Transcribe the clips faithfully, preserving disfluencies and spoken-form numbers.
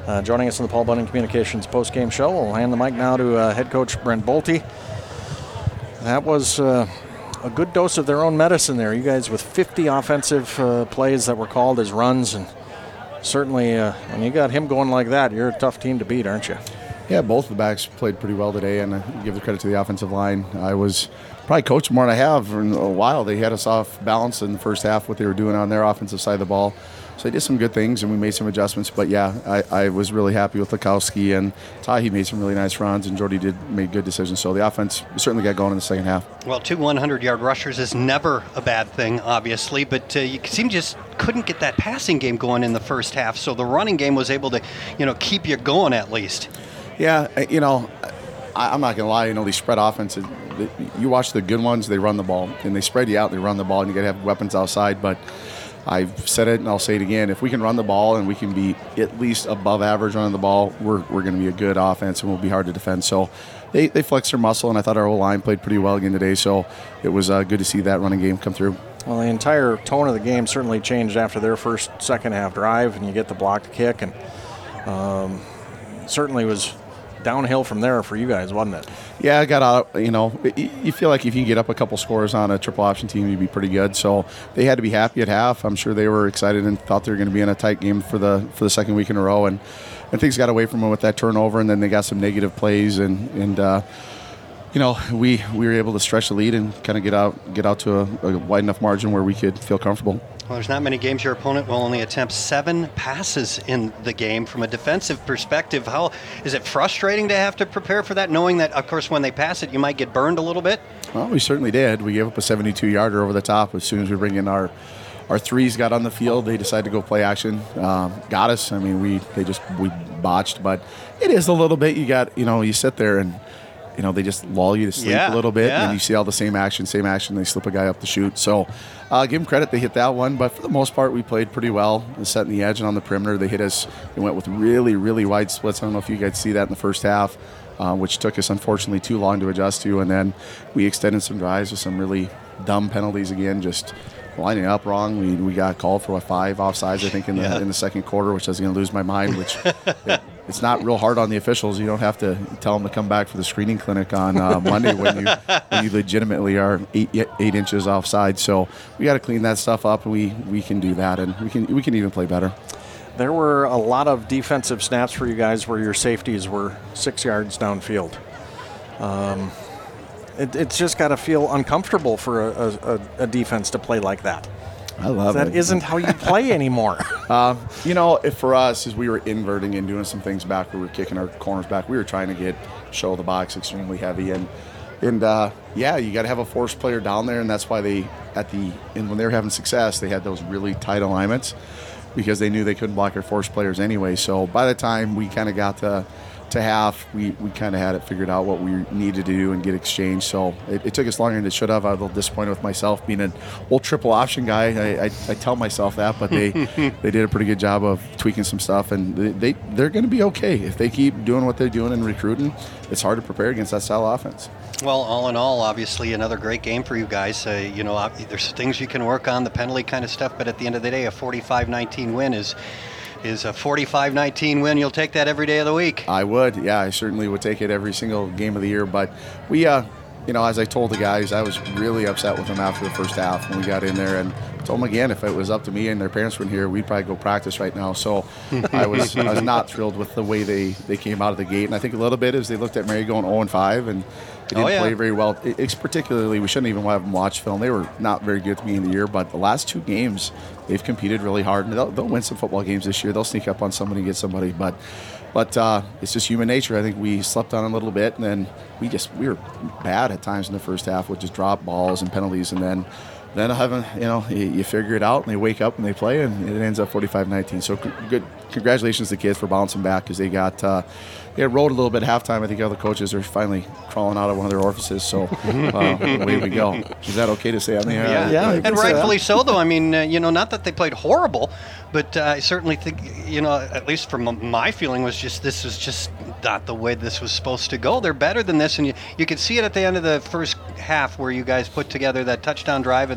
uh, joining us on the Paul Bunyan Communications post-game show. We'll hand the mic now to uh, head coach Brent Bolte. That was uh, a good dose of their own medicine there. You guys with fifty offensive uh, plays that were called as runs, and certainly uh, when you got him going like that, you're a tough team to beat, aren't you? Yeah, both of the backs played pretty well today, and I give the credit to the offensive line. I was probably coached more than I have in a while. They had us off balance in the first half, what they were doing on their offensive side of the ball. So they did some good things, and we made some adjustments. But, yeah, I, I was really happy with Lukowski, and Tahi made some really nice runs, and Jordy did make good decisions. So the offense certainly got going in the second half. Well, two hundred-yard rushers is never a bad thing, obviously, but uh, you seem just couldn't get that passing game going in the first half. So the running game was able to, you know, keep you going at least. Yeah, you know, I, I'm not going to lie. You know, these spread offenses, you watch the good ones, they run the ball. And they spread you out, they run the ball, and you got to have weapons outside. But I've said it, and I'll say it again. If we can run the ball and we can be at least above average running the ball, we're we're going to be a good offense, and we'll be hard to defend. So they, they flexed their muscle, and I thought our O-line played pretty well again today. So it was uh, good to see that running game come through. Well, the entire tone of the game certainly changed after their first second-half drive, and you get the blocked kick, and um, certainly was downhill from there for you guys, wasn't it? Yeah, I got out, you know, you feel like if you get up a couple scores on a triple option team, you'd be pretty good. So they had to be happy at half. I'm sure they were excited and thought they were going to be in a tight game for the for the second week in a row. And, and things got away from them with that turnover, and then they got some negative plays. And, and uh, you know, we, we were able to stretch the lead and kind of get out get out to a, a wide enough margin where we could feel comfortable. Well, there's not many games your opponent will only attempt seven passes in the game. From a defensive perspective, how is it frustrating to have to prepare for that, knowing that, of course, when they pass it, you might get burned a little bit? Well, we certainly did. We gave up a seventy-two-yarder over the top as soon as we bring in our our threes got on the field. They decided to go play action. Um, got us. I mean, we they just we botched, but it is a little bit. You got you know you sit there and. You know, they just lull you to sleep yeah, a little bit, yeah. and you see all the same action, same action. They slip a guy up the chute. So uh, give them credit. They hit that one. But for the most part, we played pretty well, setting the edge and on the perimeter. They hit us. They went with really, really wide splits. I don't know if you guys see that in the first half, uh, which took us, unfortunately, too long to adjust to. And then we extended some drives with some really dumb penalties again, just lining up wrong. We we got called for, what, five offsides, I think, in the yeah. in the second quarter, which I was going to lose my mind, which it, it's not real hard on the officials. You don't have to tell them to come back for the screening clinic on uh, Monday when you when you legitimately are eight eight inches offside. So we got to clean that stuff up, and we, we can do that, and we can we can even play better. There were a lot of defensive snaps for you guys where your safeties were six yards downfield. Um, it, it's just got to feel uncomfortable for a, a, a defense to play like that. I love that it. That isn't how you play anymore. uh, you know, if for us, as we were inverting and doing some things back, we were kicking our corners back. We were trying to get show the box extremely heavy, and and uh, yeah, you got to have a force player down there, and that's why they at the and when they were having success, they had those really tight alignments because they knew they couldn't block our force players anyway. So by the time we kind of got to to half, we, we kind of had it figured out what we needed to do and get exchanged. So it, it took us longer than it should have. I was a little disappointed with myself being an old triple option guy. I, I, I tell myself that, but they they did a pretty good job of tweaking some stuff, and they, they, they're going to be okay. If they keep doing what they're doing and recruiting, it's hard to prepare against that style of offense. Well, all in all, obviously another great game for you guys. Uh, you know, there's things you can work on, the penalty kind of stuff, but at the end of the day, a forty-five nineteen win is is a forty-five nineteen win. You'll take that every day of the week. I would. Yeah, I certainly would take it every single game of the year. But we, uh, you know, as I told the guys, I was really upset with them after the first half when we got in there, and told them again, if it was up to me and their parents weren't here, we'd probably go practice right now. So I was I was not thrilled with the way they, they came out of the gate. And I think a little bit is they looked at Mary going oh and five, and they didn't oh, yeah. play very well. It, it's particularly, we shouldn't even have them watch film. They were not very good at the beginning of the year, but the last two games, they've competed really hard. And they'll, they'll win some football games this year. They'll sneak up on somebody and get somebody. But but uh, it's just human nature. I think we slept on a little bit, and then we just we were bad at times in the first half with just drop balls and penalties. And then then having, you know, you, you figure it out, and they wake up and they play, and it ends up forty-five nineteen. So good. Congratulations to the kids for bouncing back, because they got uh, they rode a little bit at halftime. I think other coaches are finally crawling out of one of their orifices. So uh, away we go. Is that okay to say on the air? Yeah, yeah. And rightfully so, though. I mean, uh, you know, not that they played horrible, but uh, I certainly think, you know, at least from my feeling was just this was just not the way this was supposed to go. They're better than this, and you, you could see it at the end of the first half where you guys put together that touchdown drive, and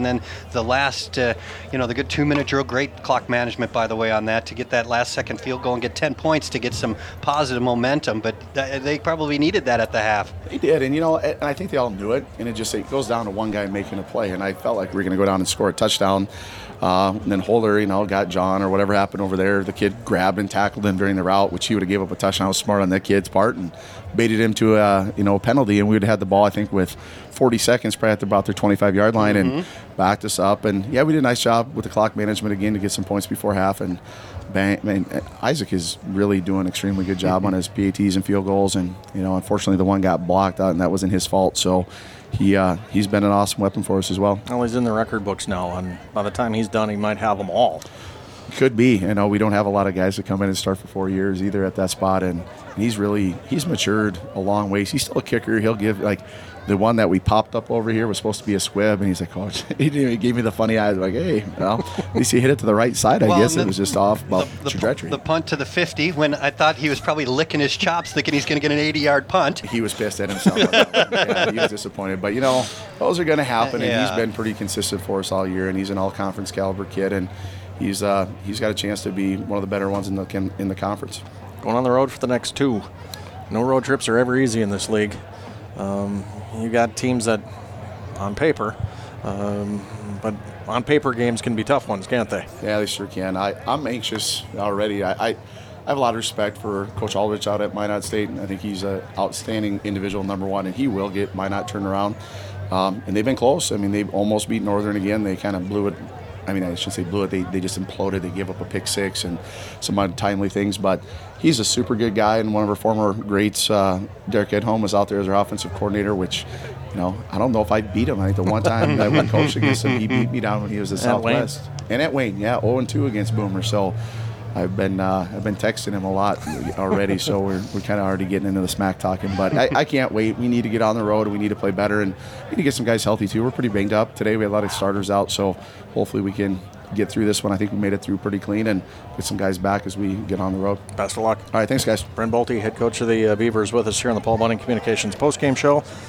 and then the last, uh, you know, the good two-minute drill. Great clock management, by the way, on that to get that last second field goal and get ten points to get some positive momentum. But th- they probably needed that at the half. They did, and you know, and I think they all knew it. And it just it goes down to one guy making a play, and I felt like we were going to go down and score a touchdown. Uh, and then Holder, you know, got John or whatever happened over there. The kid grabbed and tackled him during the route, which he would have gave up a touchdown. I was smart on that kid's part and baited him to a, you know, a penalty. And we would have had the ball, I think, with forty seconds probably at about their twenty-five-yard line mm-hmm. and backed us up. And, yeah, we did a nice job with the clock management again to get some points before half. And bang, man, Isaac is really doing an extremely good job mm-hmm. on his P A Ts and field goals. And, you know, unfortunately the one got blocked out, and that wasn't his fault. So, He uh, he's been an awesome weapon for us as well. Well, he's in the record books now, and by the time he's done, he might have them all. Could be. You know, we don't have a lot of guys that come in and start for four years either at that spot, and he's really he's matured a long ways. He's still a kicker. He'll give like the one that we popped up over here was supposed to be a squib, and he's like, oh, he gave me the funny eyes, like, hey, well, at least he hit it to the right side. I well, guess the, it was just off about the, the trajectory. The punt to the fifty, when I thought he was probably licking his chops, thinking he's going to get an eighty-yard punt. He was pissed at himself. Yeah, he was disappointed, but you know, those are going to happen, and yeah. he's been pretty consistent for us all year, and he's an all-conference caliber kid, and he's uh, he's got a chance to be one of the better ones in the in the conference. Going on the road for the next two. No road trips are ever easy in this league. Um, you got teams that, on paper, um, but on paper games can be tough ones, can't they? Yeah, they sure can. I, I'm anxious already. I, I, I have a lot of respect for Coach Aldrich out at Minot State, and I think he's an outstanding individual, number one, and he will get Minot turned around. Um, and they've been close. I mean, they've almost beat Northern again. They kind of blew it. I mean, I shouldn't say blew it. They, they just imploded. They gave up a pick six and some untimely things. But he's a super good guy, and one of our former greats, uh, Derek Edholm, was out there as our offensive coordinator, which, you know, I don't know if I beat him. I think the one time that we coached against him, he beat me down when he was at Southwest. Wayne. And at Wayne, yeah, oh and two against Boomer. So I've been uh, I've been texting him a lot already, so we're we're kind of already getting into the smack talking. But I, I can't wait. We need to get on the road. We need to play better, and we need to get some guys healthy too. We're pretty banged up today. We had a lot of starters out, so hopefully we can get through this one. I think we made it through pretty clean and get some guys back as we get on the road. Best of luck. All right, thanks, guys. Brent Bolte, head coach of the uh, Beavers, with us here on the Paul Bunning Communications postgame show.